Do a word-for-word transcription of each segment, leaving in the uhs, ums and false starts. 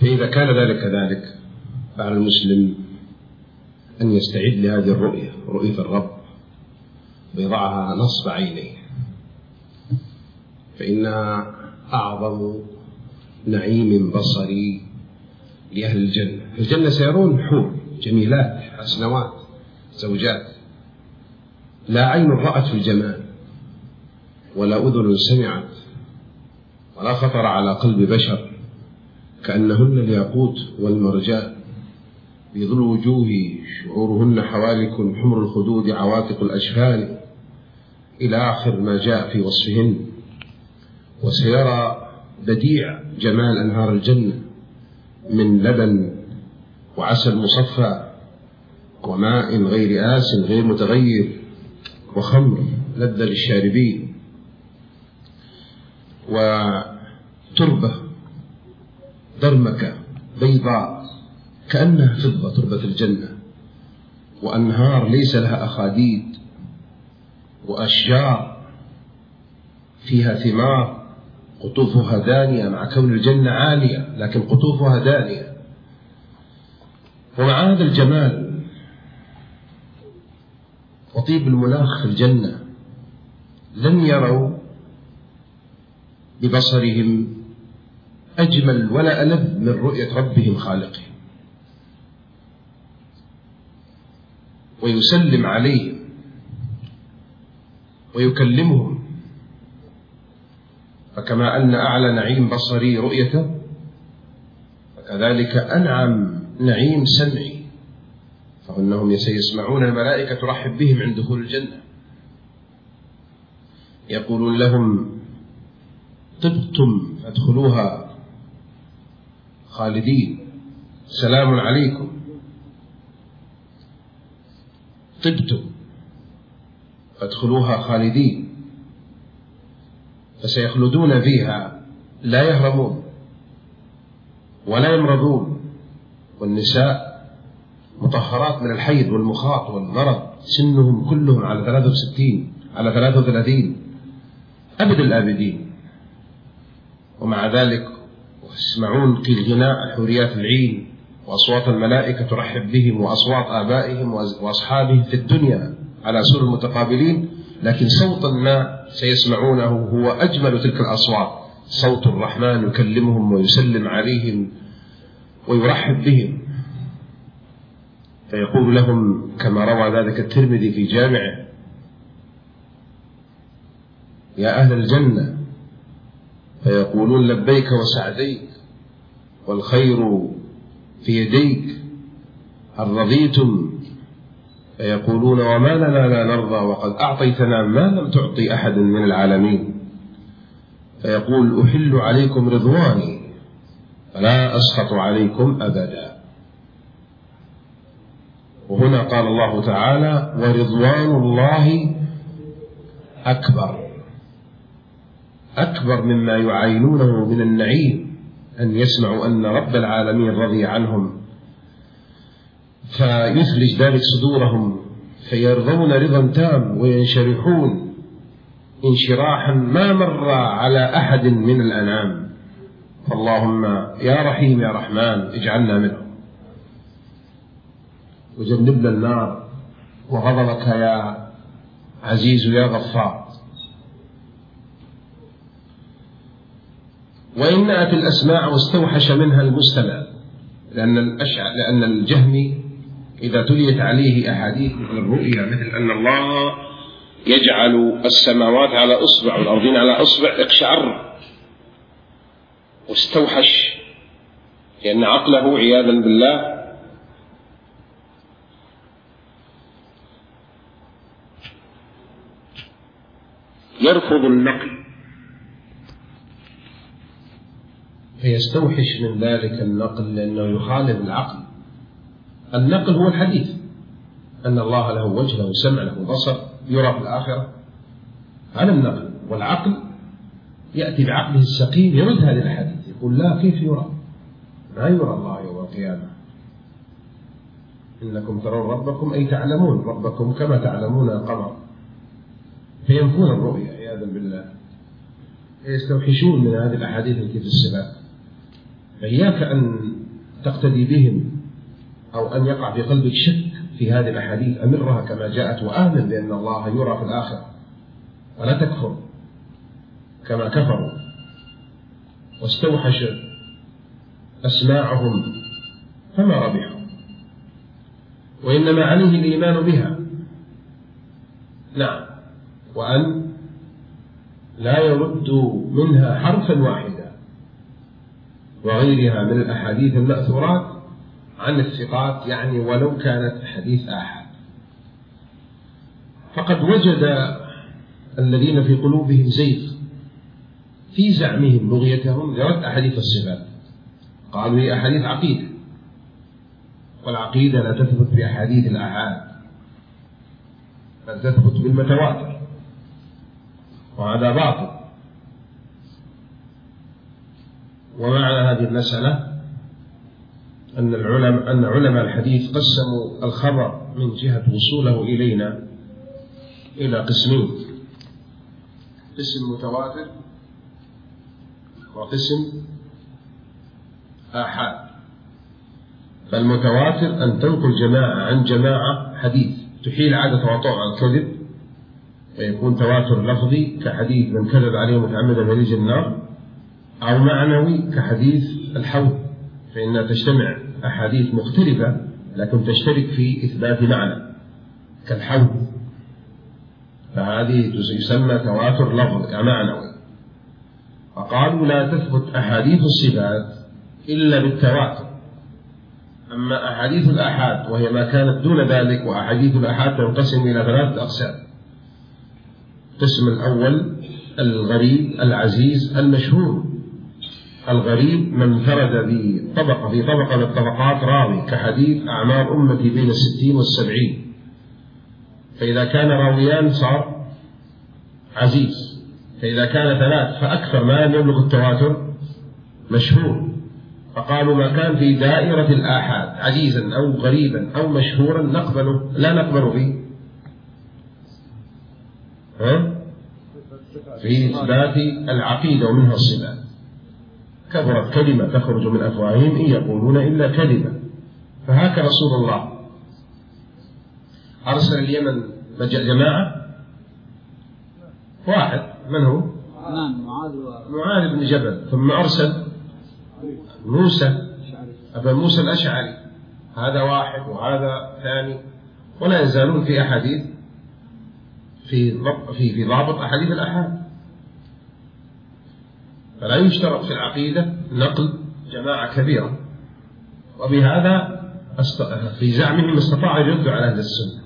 فإذا كان ذلك كذلك فعلى المسلم أن يستعد لهذه الرؤية، رؤية الرب، ويضعها نصب عينيه، فإنها أعظم نعيم بصري لأهل الجنة. في الجنة سيرون حور جميلات حسنوات زوجات، لا عين رأت في الجمال، ولا أذن سمعت، ولا خطر على قلب بشر، كأنهن الياقوت والمرجان، بيض الوجوه شعورهن حوالك حمر الخدود عواتق الأجفان، إلى آخر ما جاء في وصفهن. وسيرى بديع جمال أنهار الجنة من لبن وعسل مصفى وماء غير آس غير متغير وخمر لذة للشاربين، وتربة درمكة بيضاء كأنها فضة، تربة الجنة، وأنهار ليس لها أخاديد، وأشجار فيها ثمار قطوفها دانية، مع كون الجنة عالية لكن قطوفها دانية. ومع هذا الجمال وطيب المناخ في الجنة لن يروا ببصرهم أجمل ولا ألذ من رؤية ربهم خالقهم، ويسلم عليهم ويكلمهم. فكما أن أعلى نعيم بصري رؤيته، فكذلك أنعم نعيم سمعي، فإنهم سيسمعون الملائكة ترحب بهم عند دخول الجنة، يقولون لهم طبتم فادخلوها خالدين، سلام عليكم، طبتم فادخلوها خالدين. فسيخلدون فيها لا يهرمون ولا يمرضون، والنساء مطهرات من الحيض والمخاط والمرض، سنهم كلهم على ثلاثة وستين على ثلاثة وثلاثين أبد الآبدين. ومع ذلك يسمعون قيل غناء حوريات العين وأصوات الملائكة ترحب بهم، وأصوات آبائهم وأصحابهم في الدنيا على سور متقابلين، لكن صوتا ما سيسمعونه هو أجمل تلك الأصوات، صوت الرحمن يكلمهم ويسلم عليهم ويرحب بهم. فيقول لهم كما روى ذلك الترمذي في جامعه: يا أهل الجنة، فيقولون لبيك وسعديك والخير في يديك، هل رضيتم؟ فيقولون وما لنا لا نرضى وقد أعطيتنا ما لم تعطي أحد من العالمين. فيقول أحل عليكم رضواني فلا أسخط عليكم أبدا. وهنا قال الله تعالى: ورضوان الله أكبر، أكبر مما يعاينونه من النعيم، أن يسمعوا أن رب العالمين رضي عنهم، فيثلج ذلك صدورهم فيرضون رضا تام وينشرحون انشراحا ما مر على أحد من الأنام. فاللهم يا رحيم يا رحمن اجعلنا منهم، وجنبنا النار، وغضبك يا عزيز يا غفار. وإن أتى الأسماع واستوحش منها المستمع، لأن الأشع... لأن الجهمي إذا تليت عليه أحاديث مثل الرؤيا، مثل أن الله يجعل السماوات على أصبع والأرضين على أصبع، اقشعر واستوحش، لأن عقله عياذا بالله يرفض النقل، فيستوحش من ذلك النقل لأنه يخالف العقل. النقل هو الحديث، أن الله له وجه له سمع له بصر يرى في الآخرة، هذا النقل. والعقل يأتي بعقله السقيم يرد هذه الحديث، يقول لا، كيف يرى؟ ما يرى الله يوم القيامة. إنكم ترون ربكم أي تعلمون ربكم كما تعلمون القمر، فينفون الرؤيا عياذا بالله، يستوحشون من هذه الأحاديث التي في السباق، فإياك أن تقتدي بهم أو أن يقع في قلبك شك في هذه الأحاديث، أمرها كما جاءت وآمن بأن الله يرى في الآخرة، ولا تكفر كما كفروا واستوحش أسماعهم فما ربحوا، وإنما عليه الإيمان بها. نعم، وأن لا يرد منها حرفا واحدا، وغيرها من الأحاديث المأثورات عن الثقات، يعني ولو كانت حديث آحاد. فقد وجد الذين في قلوبهم زيغ في زعمهم بغيتهم لرد أحاديث الصفات، قالوا هي أحاديث عقيدة، والعقيدة لا تثبت بأحاديث الآحاد بل تثبت بالمتواتر، وهذا باطل. ومعنى هذه المسألة أن العلماء أن علماء الحديث قسموا الخبر من جهة وصوله إلينا إلى قسمين: قسم متواتر وقسم آحاد. فالمتواتر أن تنقل جماعة عن جماعة حديث تحيل عادة تواطؤ عن الكذب، فيكون تواتر لفظي كحديث من كذب عليه متعمدا فليجزى النار، أو معنوي كحديث الحوض، فإنها تجتمع أحاديث مختلفة لكن تشترك في إثبات معنى كالحوض، فهذه يسمى تواتر لفظي معنوي. فقالوا لا تثبت أحاديث الصفات إلا بالتواتر. أما أحاديث الآحاد وهي ما كانت دون ذلك، وأحاديث الآحاد تنقسم إلى ثلاثة أقسام: القسم الأول الغريب العزيز المشهور. الغريب من انفرد بطبقة في طبقة من الطبقات راوي، كحديث أعمار أمتي بين الستين والسبعين، فإذا كان راويان صار عزيز، فإذا كان ثلاث فأكثر ما يبلغ التواتر مشهور. فقالوا ما كان في دائرة الآحاد عزيزا أو غريبا أو مشهورا نقبله لا نقبل فيه ها؟ في إثبات العقيدة ومنها الصفات. كبرت كلمة تخرج من أفواههم إن يقولون إلا كلمة. فهاك رسول الله أرسل اليمن جماعة واحد، من هو؟ معاذ بن جبل، ثم أرسل موسى أبا موسى الأشعري، هذا واحد وهذا ثاني، ولا يزالون في أحاديث في في في ضابط أحاديث الآحاد. فلا يشترط في العقيدة نقل جماعة كبيرة، وبهذا في زعمهم استطاع يرد على أهل السنة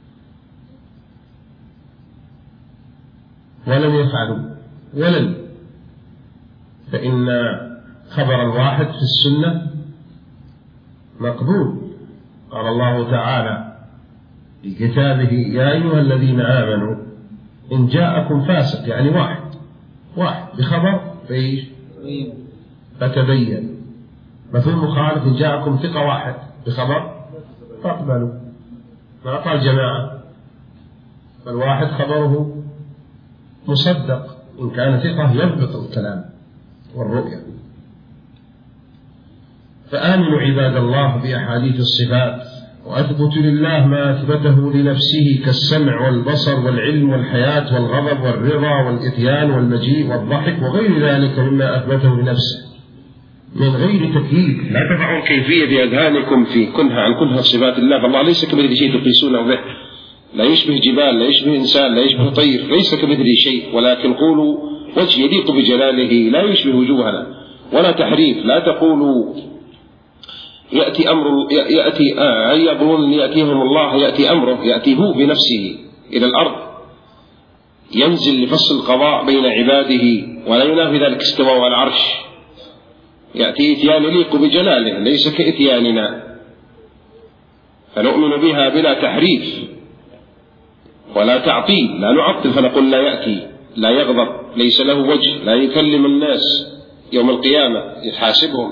ولم يفعلوا ولن. فإن خبر الواحد في السنة مقبول. قال الله تعالى في كتابه: يا أيها الذين آمنوا إن جاءكم فاسق، يعني واحد واحد بخبر فإيش فتبين. مفهوم مخالف: إن جاءكم ثقة واحد بخبر فاقبلوا. ما قال جماعة، فالواحد خبره مصدق إن كان ثقة يضبط الكلام والرؤية. فآمنوا عباد الله بأحاديث الصفات، وأثبتوا لله ما أثبته لنفسه كالسمع والبصر والعلم والحياة والغضب والرضا والإتيان والمجيء والضحك وغير ذلك مما أثبته لنفسه من غير تكييف. لا تضعوا الكيفية بأذهانكم في كنها عن كنها صفات الله، فالله ليس كمثله شيء تقيسونه به، لا يشبه جبال، لا يشبه إنسان، لا يشبه طير، ليس كمثله شيء، ولكن قولوا وجه يليق بجلاله لا يشبه وجوهنا. ولا تحريف، لا تقولوا يأتي أمر يأتي آه يقولون يأتيهم الله، يأتي أمره، يأتي هو بنفسه إلى الأرض، ينزل لفصل القضاء بين عباده، ولا ينافي ذلك استواء على العرش. يأتي إتيان يليق بجلاله ليس كإتياننا، فنؤمن بها بلا تحريف ولا تعطيل. لا نعطل فنقول لا يأتي، لا يغضب، ليس له وجه، لا يكلم الناس يوم القيامة يحاسبهم.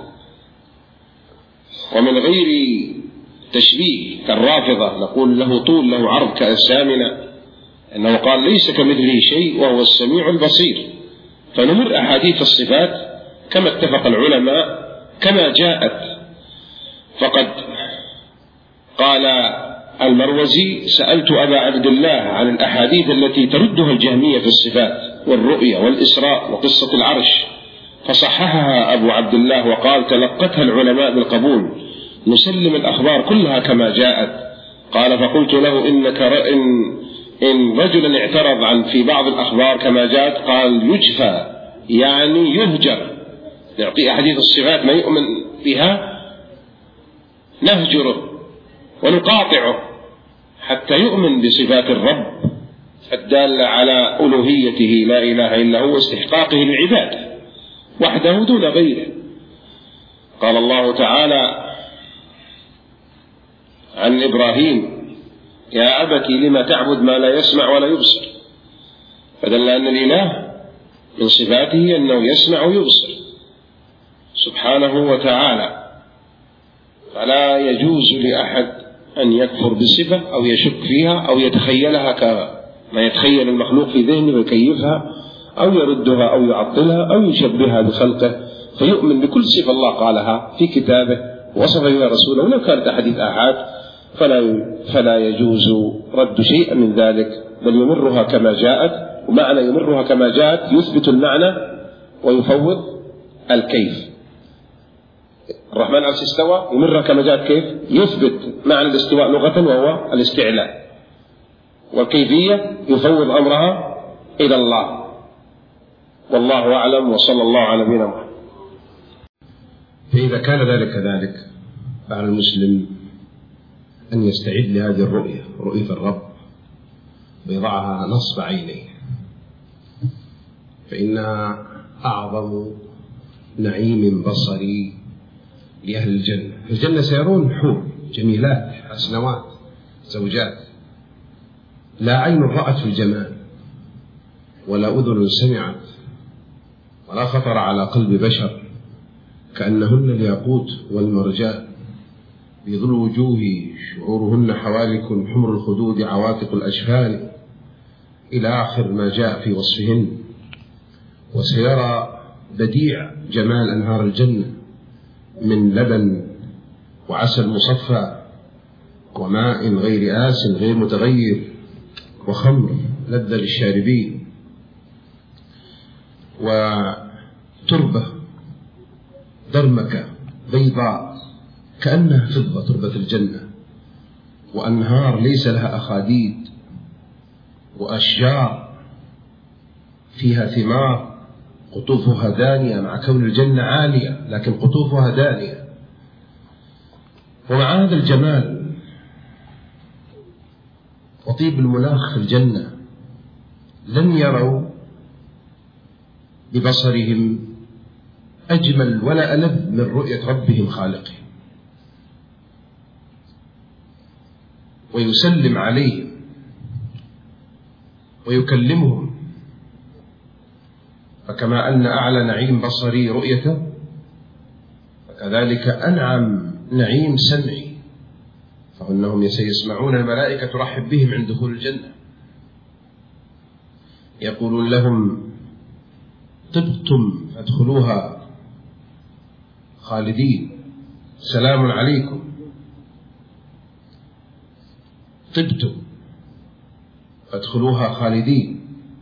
ومن غير تشبيه كالرافضة نقول له طول له عرض كأجسامنا، أنه قال ليس كمثله شيء وهو السميع البصير. فنمر أحاديث الصفات كما اتفق العلماء كما جاءت. فقد قال المروزي: سألت أبا عبد الله عن الأحاديث التي تردها الجهمية في الصفات والرؤية والإسراء وقصة العرش، فصححها أبو عبد الله وقال: تلقتها العلماء بالقبول، نسلم الأخبار كلها كما جاءت. قال: فقلت له: إنك إن, إن رجلا اعترض عن في بعض الأخبار كما جاءت، قال: يجفى، يعني يهجر، نعطي أحاديث الصفات ما يؤمن بها نهجره ونقاطعه حتى يؤمن بصفات الرب الدالة على ألوهيته لا إله إلا هو واستحقاقه للعباد وحده دون غيره. قال الله تعالى عن إبراهيم: يا أبت لما تعبد ما لا يسمع ولا يبصر، فدل أن الإله من صفاته أنه يسمع ويبصر سبحانه وتعالى، فلا يجوز لأحد أن يكفر بصفة أو يشك فيها أو يتخيلها كما يتخيل المخلوق في ذهنه ويكيفها أو يردها أو يعطلها أو يشبهها بخلقه، فيؤمن بكل صفة الله قالها في كتابه وصف بها رسوله ولو كانت أحاديث آحاد، فلا فلا يجوز رد شيء من ذلك، بل يمرها كما جاءت. ومعنى يمرها كما جاءت يثبت المعنى ويفوض الكيف. الرحمن على العرش استوى، يمرها كما جاءت كيف؟ يثبت معنى الاستواء لغة وهو الاستعلاء، والكيفية يفوض أمرها إلى الله. والله أعلم، وصلى الله على نبينا محمد. فإذا كان ذلك كذلك، فعلى المسلم أن يستعد لهذه الرؤية، رؤية الرب، ويضعها نصب عينيه، فإنها أعظم نعيم بصري لأهل الجنة. في الجنة سيرون حور جميلات حسنوات زوجات، لا عين رأت في الجمال، ولا أذن سمعت، ولا خطر على قلب بشر، كأنهن الياقوت والمرجان، بيض الوجوه شعورهن حوالك حمر الخدود عواتق الأجفان، إلى آخر ما جاء في وصفهن. وسيرى بديع جمال أنهار الجنة من لبن وعسل مصفى وماء غير آس غير متغير وخمر لذة للشاربين، وتربة درمكة بيضاء كأنها فضة، تربة الجنة، وأنهار ليس لها أخاديد، وأشجار فيها ثمار قطوفها دانية، مع كون الجنة عالية لكن قطوفها دانية. ومع هذا الجمال وطيب المناخ في الجنة لن يروا ببصرهم أجمل ولا ألذ من رؤية ربهم خالقهم، ويسلم عليهم ويكلمهم. فكما أن أعلى نعيم بصري رؤيته، فكذلك أنعم نعيم سمعي، فإنهم سيسمعون الملائكة ترحب بهم عند دخول الجنة، يقولون لهم: طبتم فادخلوها خالدين، سلام عليكم، طبتم فادخلوها خالدين.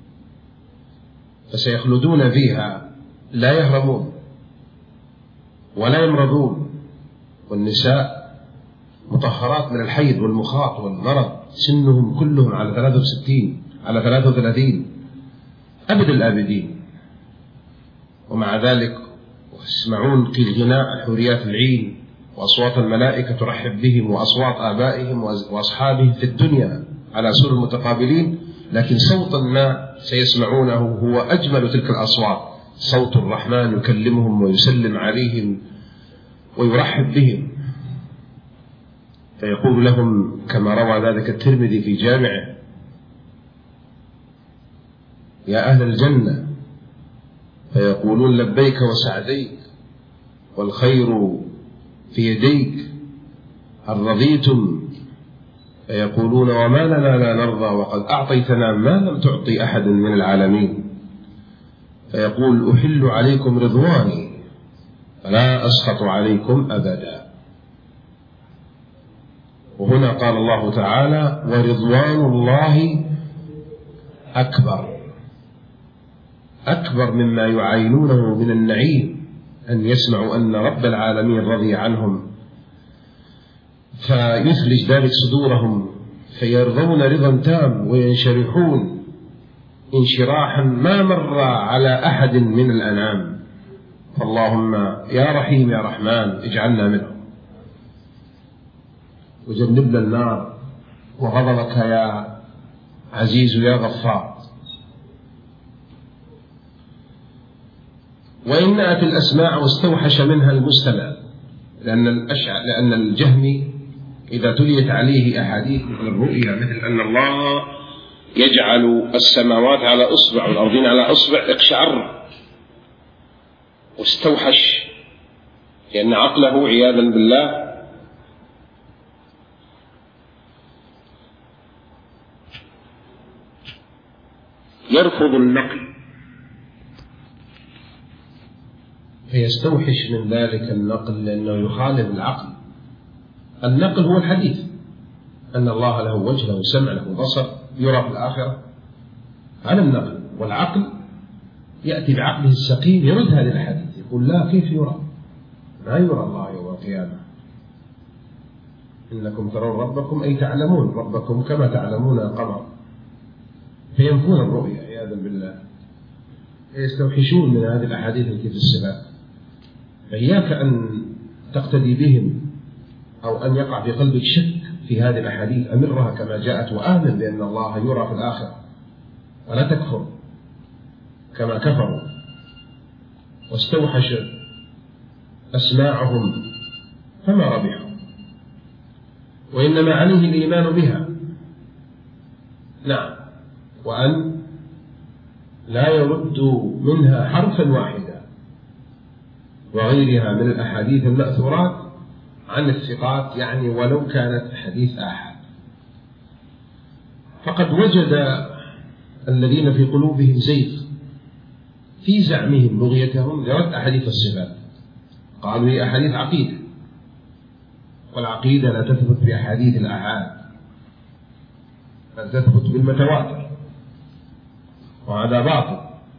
فسيخلدون فيها لا يهرمون ولا يمرضون، والنساء مطهرات من الحيض والمخاط والمرض، سنهم كلهم على ثلاثة وستين على ثلاثة وثلاثين أبد الآبدين. ومع ذلك يسمعون قيل غناء حوريات العين وأصوات الملائكة ترحب بهم، وأصوات آبائهم وأصحابهم في الدنيا على سور متقابلين، لكن صوتا ما سيسمعونه هو أجمل تلك الأصوات، صوت الرحمن يكلمهم ويسلم عليهم ويرحب بهم. فيقول لهم كما روى ذلك الترمذي في جامعه: يا أهل الجنة، فيقولون: لبيك وسعديك والخير في يديك، هل رضيتم؟ فيقولون: وما لنا لا نرضى وقد أعطيتنا ما لم تعطي أحد من العالمين. فيقول: أحل عليكم رضواني فلا أسخط عليكم أبدا. وهنا قال الله تعالى: ورضوان الله أكبر، أكبر مما يعاينونه من النعيم، أن يسمعوا أن رب العالمين رضي عنهم فيثلج ذلك صدورهم فيرضون رضا تام وينشرحون انشراحا ما مر على أحد من الأنام. فاللهم يا رحيم يا رحمن اجعلنا منهم، وجنبنا النار، وغضبك يا عزيز يا غفار. وإن أتى الأسماع واستوحش منها المستمع، لأن الأشع... لأن الجهمي إذا تليت عليه أحاديث مثل الرؤيا، مثل أن الله يجعل السماوات على إصبع والأرضين على إصبع، اقشعر واستوحش، لأن عقله عياذا بالله يرفض النقل، فيستوحش من ذلك النقل لأنه يخالف العقل. النقل هو الحديث، أن الله له وجه، له سمع، له بصر، يرى في الآخرة، هذا النقل. والعقل يأتي بعقله السقيم يرد هذه الحديث، يقول لا، كيف يرى؟ ما يرى الله يوم القيامة. إنكم ترون ربكم أي تعلمون ربكم كما تعلمون القمر، فينفون الرؤيا عياذا بالله، يستوحشون من هذه الأحاديث التي في الصفات. فإياك أن تقتدي بهم أو أن يقع في قلبك شك في هذه الأحاديث، أمرها كما جاءت وآمن بأن الله يرى في الآخرة، ولا تكفر كما كفروا واستوحش أسماعهم فما ربحوا. وإنما عليه الإيمان بها، نعم، وأن لا يرد منها حرفا واحدا، وغيرها من الأحاديث المأثورات عن الثقات، يعني ولو كانت حديث آحاد. فقد وجد الذين في قلوبهم زيغ في زعمهم بغيتهم لرد أحاديث الصفات، قالوا هي أحاديث عقيدة، والعقيدة لا تثبت بأحاديث الآحاد، بل تثبت بالمتواتر، وهذا باطل.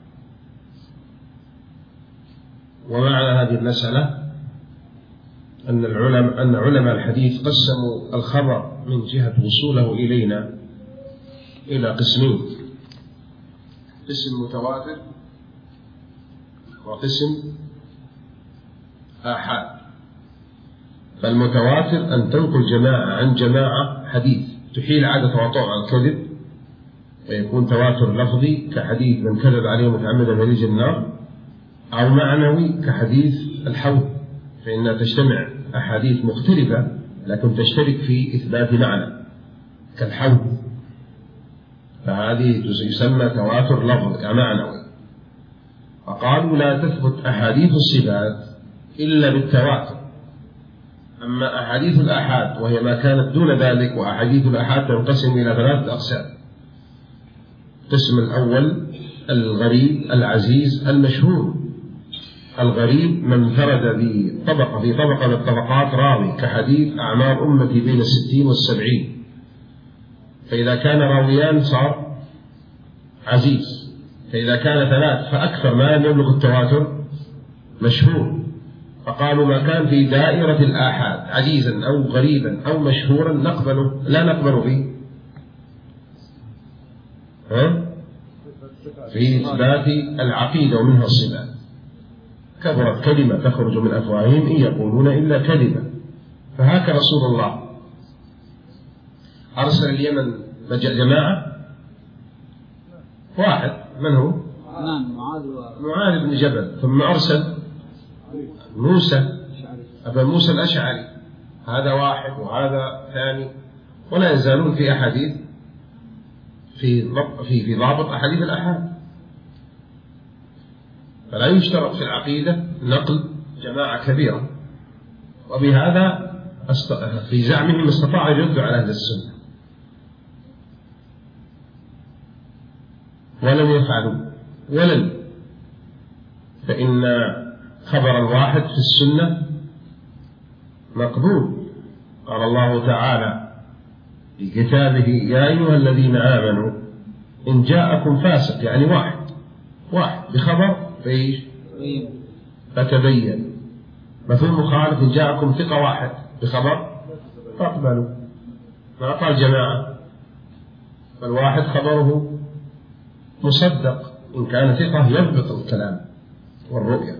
ومعنى هذه المسألة أن العلماء أن علماء الحديث قسموا الخبر من جهة وصوله إلينا إلى قسمين: قسم متواتر وقسم آحاد. فالمتواتر أن تنقل جماعة عن جماعة حديث تحيل عادة تواطؤ عن الكذب، ويكون تواتر لفظي كحديث من كذب عليه متعمدا فليج النار، أو معنوي كحديث الحوض، فإنها تجتمع أحاديث مختلفة لكن تشترك في إثبات معنى كالحوض، فهذه يسمى تواتر لفظي معنوي. فقالوا لا تثبت أحاديث الصفات إلا بالتواتر. أما أحاديث الآحاد وهي ما كانت دون ذلك، وأحاديث الآحاد تنقسم إلى ثلاثة أقسام: القسم الأول الغريب العزيز المشهور. الغريب من انفرد بطبقة في طبقة من الطبقات راوي، كحديث أعمار أمتي بين الستين والسبعين، فإذا كان راويان صار عزيز، فإذا كان ثلاث فأكثر ما لم يبلغ التواتر مشهور. فقالوا ما كان في دائرة الآحاد عزيزا أو غريبا أو مشهورا نقبله لا نقبل به ها؟ في إثبات العقيدة ومنها الصفات. كبرت كلمة تخرج من أفواههم إن يقولون إلا كلمة. فهاك رسول الله أرسل اليمن جماعة واحد، من هو؟ معاذ بن جبل، ثم أرسل موسى أبا موسى الأشعري، هذا واحد وهذا ثاني، ولا يزالون في أحاديث في في في ضابط أحاديث الآحاد. فلا يشترط في العقيدة نقل جماعة كبيرة، وبهذا في زعمهم استطاع يرد على أهل السنة، ولم يفعلوا ولن. فإن خبر الواحد في السنة مقبول. قال الله تعالى في كتابه: يا أيها الذين آمنوا إن جاءكم فاسق، يعني واحد واحد بخبر فإيش؟ فتبين. مفهوم مخالف: إن جاءكم ثقة واحد بخبر فاقبلوا. ما قال جماعة، فالواحد خبره مصدق، إن كان ثقة يضبط الكلام والرؤية.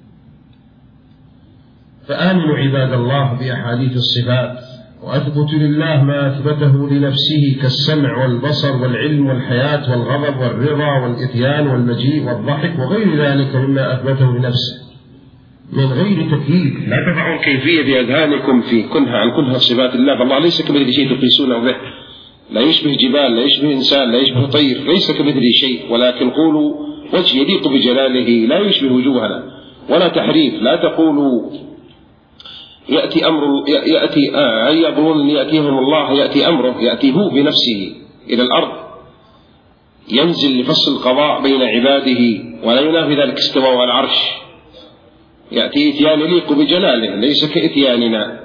فآمنوا عباد الله بأحاديث الصفات، وأثبتوا لله ما أثبته لنفسه كالسمع والبصر والعلم والحياة والغضب والرضا والإتيان والمجيء والضحك وغير ذلك مما أثبته لنفسه من غير تكييف. لا تضعوا الكيفية بأذهانكم في كنها عن كنها صفات الله، فالله ليس كمثله شيء تقيسونه به، لا يشبه جبال، لا يشبه إنسان، لا يشبه طير، ليس كمثله شيء، ولكن قولوا وجه يليق بجلاله لا يشبه وجوهنا، ولا تحريف. لا تقولوا يأتي أمر يأتي آه أي يظنون يأتيهم الله، يأتي أمره، يأتي هو بنفسه إلى الأرض، ينزل لفصل القضاء بين عباده، ولا ينافي ذلك استواء على العرش. يأتي إتيان يليق بجلاله ليس كإتياننا،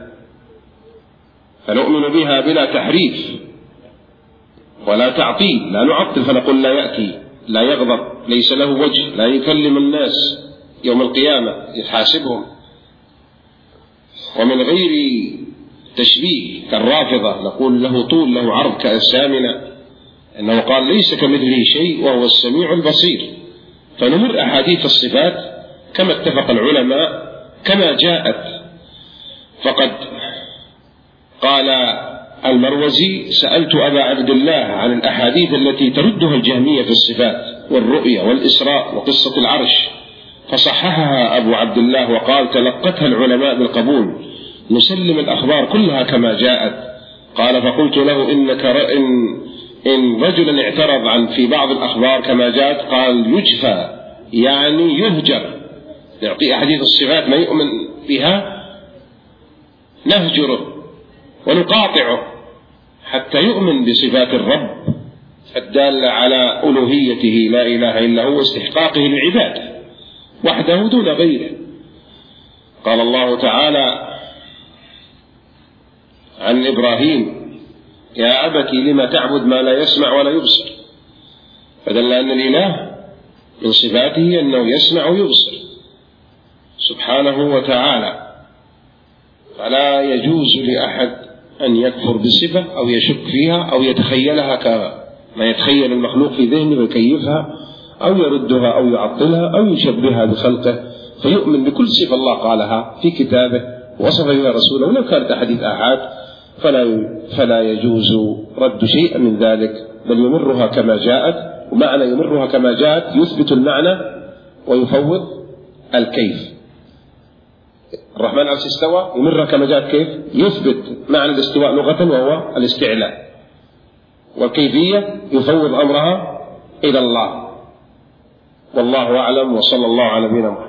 فنؤمن بها بلا تحريف ولا تعطيل. لا نعطل فنقول لا يأتي، لا يغضب، ليس له وجه، لا يكلم الناس يوم القيامة يحاسبهم. ومن غير تشبيه كالرافضة نقول له طول له عرض كأجسامنا، أنه قال ليس كمثله شيء وهو السميع البصير. فنمر أحاديث الصفات كما اتفق العلماء كما جاءت. فقد قال المروزي: سألت أبا عبد الله عن الأحاديث التي تردها الجهمية في الصفات والرؤية والإسراء وقصة العرش، فصححها أبو عبد الله وقال: تلقتها العلماء بالقبول، نسلم الأخبار كلها كما جاءت. قال: فقلت له: إنك إن, إن رجلا اعترض عن في بعض الأخبار كما جاءت، قال: يجفى، يعني يهجر، يعطي أحاديث الصفات ما يؤمن بها نهجره ونقاطعه حتى يؤمن بصفات الرب الدالة على ألوهيته لا إله إلا هو، واستحقاقه للعباد وحده دون غيره. قال الله تعالى عن إبراهيم: يا أبت لما تعبد ما لا يسمع ولا يبصر، فدل أن الإله من صفاته أنه يسمع ويبصر سبحانه وتعالى، فلا يجوز لأحد أن يكفر بصفة أو يشك فيها أو يتخيلها كما يتخيل المخلوق في ذهنه ويكيفها أو يردها أو يعطلها أو يشبهها بخلقه، فيؤمن بكل صفة الله قالها في كتابه ووصف بها رسوله ولو كانت أحاديث آحاد، فلا فلا يجوز رد شيء من ذلك، بل يمرها كما جاءت. ومعنى يمرها كما جاءت يثبت المعنى ويفوض الكيف. الرحمن على استوى، يمرها كما جاءت كيف؟ يثبت معنى الاستواء لغة وهو الاستعلاء، والكيفية يفوض أمرها إلى الله. والله أعلم، وصلى الله على نبينا محمد.